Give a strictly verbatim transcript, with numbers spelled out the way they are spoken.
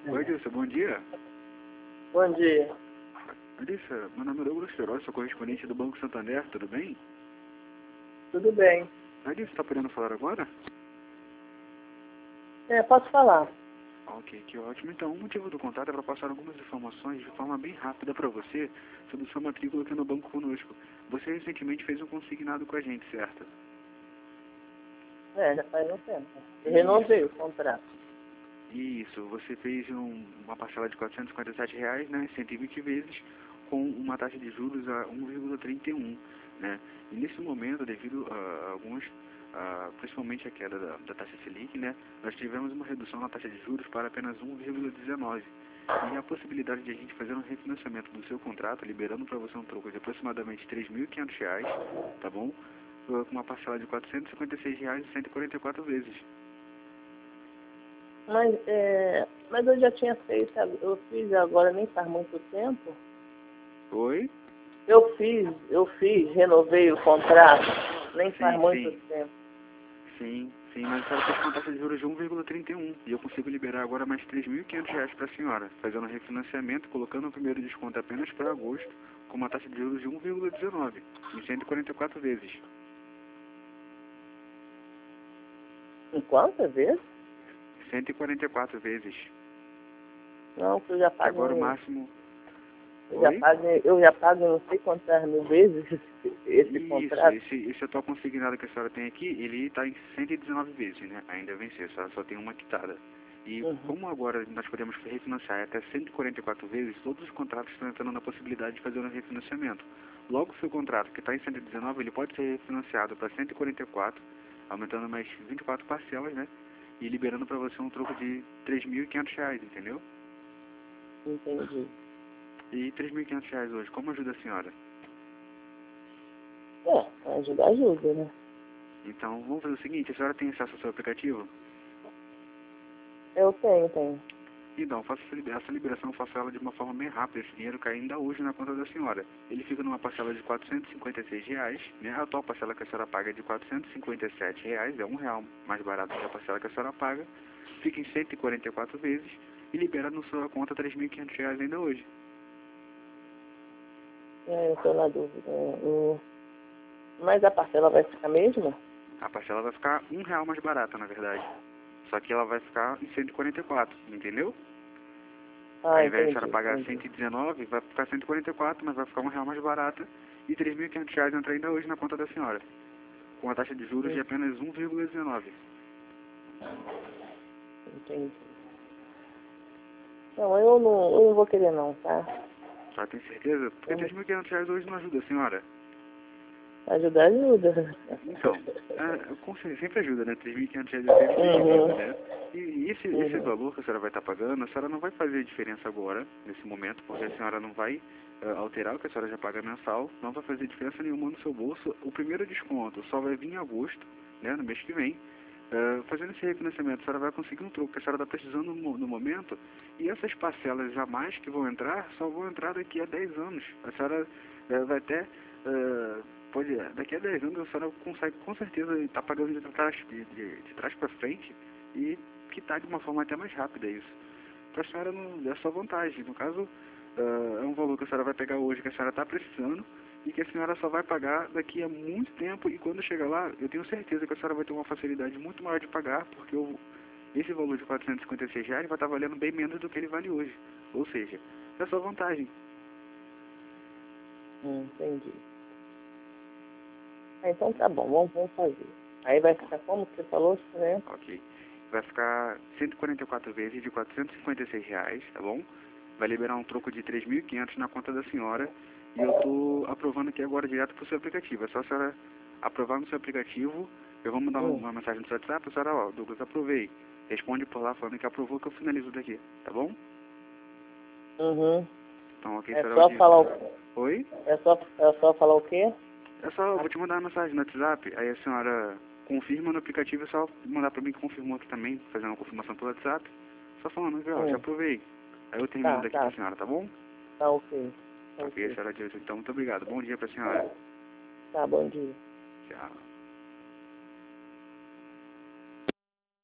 Oi, Dilson, bom dia. Bom dia. Alissa, meu nome é Douglas Feroz, sou correspondente do Banco Santander, tudo bem? Tudo bem. Alissa, está podendo falar agora? É, posso falar. Ok, que ótimo. Então, o motivo do contato é para passar algumas informações de forma bem rápida para você sobre sua matrícula aqui no banco conosco. Você recentemente fez um consignado com a gente, certo? É, já faz um tempo. Eu renovei o contrato. Isso, você fez um, uma parcela de quatrocentos e cinquenta e sete reais, né, cento e vinte vezes, com uma taxa de juros a um vírgula trinta e um, né? E nesse momento, devido a, a alguns, a, principalmente a queda da, da taxa Selic, né, nós tivemos uma redução na taxa de juros para apenas um vírgula dezenove. E a possibilidade de a gente fazer um refinanciamento do seu contrato, liberando para você um troco de aproximadamente três mil e quinhentos reais, tá bom? Com uma parcela de quatrocentos e cinquenta e seis reais e cento e quarenta e quatro vezes. Mas, é, mas eu já tinha feito, eu fiz agora nem faz muito tempo. Oi? Eu fiz, eu fiz, renovei o contrato, nem faz Sim, muito sim. tempo. Sim, sim, mas a senhora fez com uma taxa de juros de um vírgula trinta e um e eu consigo liberar agora mais três mil e quinhentos reais para a senhora, fazendo um refinanciamento, colocando o primeiro desconto apenas para agosto, com uma taxa de juros de um vírgula dezenove, em cento e quarenta e quatro vezes. Em quantas vezes? cento e quarenta e quatro vezes. Não, que eu já pago, Agora o em- máximo... eu já Oi? pago, em- eu já pago não sei quantas mil vezes esse Isso, contrato. esse, esse atual consignado que a senhora tem aqui, ele está em cento e dezenove vezes, né? Ainda a vencer, só, só tem uma quitada. E Uhum. como agora nós podemos refinanciar até cento e quarenta e quatro vezes, todos os contratos estão entrando na possibilidade de fazer um refinanciamento. Logo, o seu contrato, que está em cento e dezenove, ele pode ser refinanciado para cento e quarenta e quatro, aumentando mais vinte e quatro parcelas, né? E liberando para você um troco de três mil e quinhentos reais, entendeu? Entendi. E três mil e quinhentos reais hoje, como ajuda a senhora? É, ajuda, ajuda, né? Então, vamos fazer o seguinte, a senhora tem acesso ao seu aplicativo? Eu tenho, tenho. Então, faça essa liber- essa liberação, eu faço ela de uma forma bem rápida, esse dinheiro cai ainda hoje na conta da senhora. Ele fica numa parcela de quatrocentos e cinquenta e seis reais, né? A atual parcela que a senhora paga é de quatrocentos e cinquenta e sete reais, é um real mais barato que a parcela que a senhora paga, fica em cento e quarenta e quatro vezes e libera na sua conta três mil e quinhentos reais ainda hoje. É, eu tô na dúvida. Eu- Mas a parcela vai ficar a mesma? A parcela vai ficar um real mais barata, na verdade. Só que ela vai ficar em cento e quarenta e quatro, entendeu? Ao Ah, invés de a entendi, senhora pagar entendi. cento e dezenove, vai ficar cento e quarenta e quatro, mas vai ficar um real mais barata. E três mil e quinhentos reais entra ainda hoje na conta da senhora, com a taxa de juros de apenas um vírgula dezenove. Entendi. Não, eu não, eu não vou querer não, tá? Só tem certeza? Porque Eu três mil e quinhentos reais hoje não ajuda a senhora. não- Ajuda, ajuda. Então, é, com certeza, sempre ajuda, né? três mil e quinhentos reais é sempre bem-vindo, Uhum. né? E, e esse, esse Uhum. valor que a senhora vai estar pagando, a senhora não vai fazer diferença agora, nesse momento, porque a senhora não vai é, alterar o que a senhora já paga mensal, não vai fazer diferença nenhuma no seu bolso. O primeiro desconto só vai vir em agosto, né? No mês que vem. Uh, fazendo esse refinanciamento, a senhora vai conseguir um troco que a senhora está precisando no, no momento, e essas parcelas jamais que vão entrar, só vão entrar daqui a dez anos. A senhora uh, vai até, uh, pode, daqui a dez anos a senhora consegue com certeza estar pagando de trás, de, de, de trás para frente e quitar de uma forma até mais rápida isso. Para a senhora não é só vantagem. No caso, uh, é um valor que a senhora vai pegar hoje que a senhora está precisando, e que a senhora só vai pagar daqui a muito tempo, e quando chegar lá, eu tenho certeza que a senhora vai ter uma facilidade muito maior de pagar, porque o, esse valor de quatrocentos e cinquenta e seis reais vai estar valendo bem menos do que ele vale hoje. Ou seja, é só vantagem. Hum, entendi. Ah, então tá bom, vamos, vamos fazer. Aí vai ficar como que você falou, né? Ok. Vai ficar cento e quarenta e quatro vezes de quatrocentos e cinquenta e seis reais, tá bom? Vai liberar um troco de três mil e quinhentos na conta da senhora, e eu tô aprovando aqui agora direto pro seu aplicativo. É só a senhora aprovar no seu aplicativo, eu vou mandar Hum. uma mensagem no seu WhatsApp, a senhora, ó, Douglas, aprovei. Responde por lá falando que aprovou, que eu finalizo daqui, tá bom? Uhum. Então, ok, É será o só dia. falar o... Oi? É só, é só falar o quê? É só, eu vou te mandar uma mensagem no WhatsApp, aí a senhora confirma no aplicativo, é só mandar pra mim que confirmou aqui também, fazendo uma confirmação pelo WhatsApp. Só falando, ó, já Hum. aprovei. Aí eu termino Tá, daqui pra tá. senhora, tá bom? Tá ok. Tá Ok, ok. senhora Dilson, então muito obrigado. Bom dia pra senhora. Tá, bom dia. Tchau.